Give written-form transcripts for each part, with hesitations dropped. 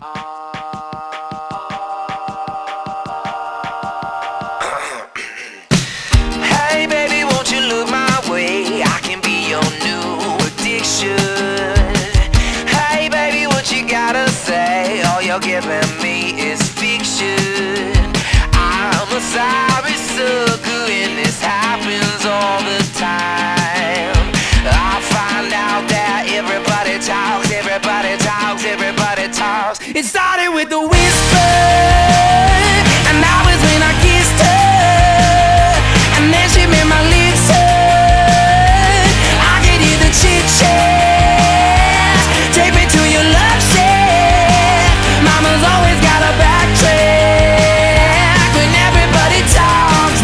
Hey baby, won't you look my way? I can be your new addiction. Hey baby, what you gotta say? All you're giving me is fiction. I'm a sorry sucker and this happens all the time. I find out that everybody talks, everybody talks, everybody talks. It started with the whisper, and that was when I kissed her, and then she made my lips hurt. I could hear the chit chat. Take me to your love shack. Mama's always got a backtrack when everybody talks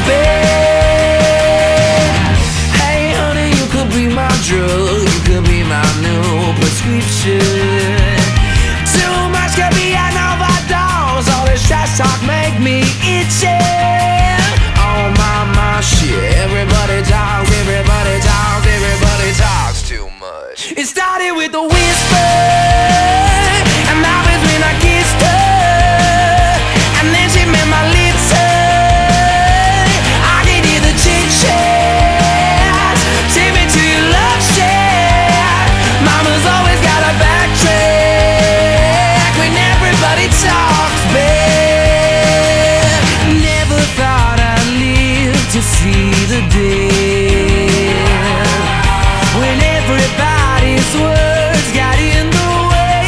back. Hey honey, you could be my drug, you could be my new prescription. Too much could be an overdose. All this trash talk make me itchy. Oh my shit. Everybody talks, everybody talks, everybody talks too much. It started with a whisper, and that was when I kissed her, and then she made my lips hurt. I could hear the chit chat. Take me to your love shack. Mama's always got a backtrack when everybody talks back. Never thought I'd live to see the day when everybody's words got in the way.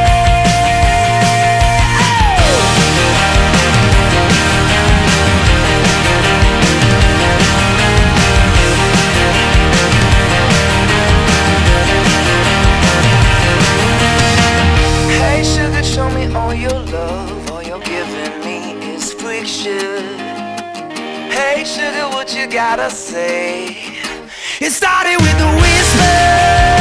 Hey sugar, show me all your love. All you're giving me is friction. Hey sugar, what you gotta say? It started with a whisper.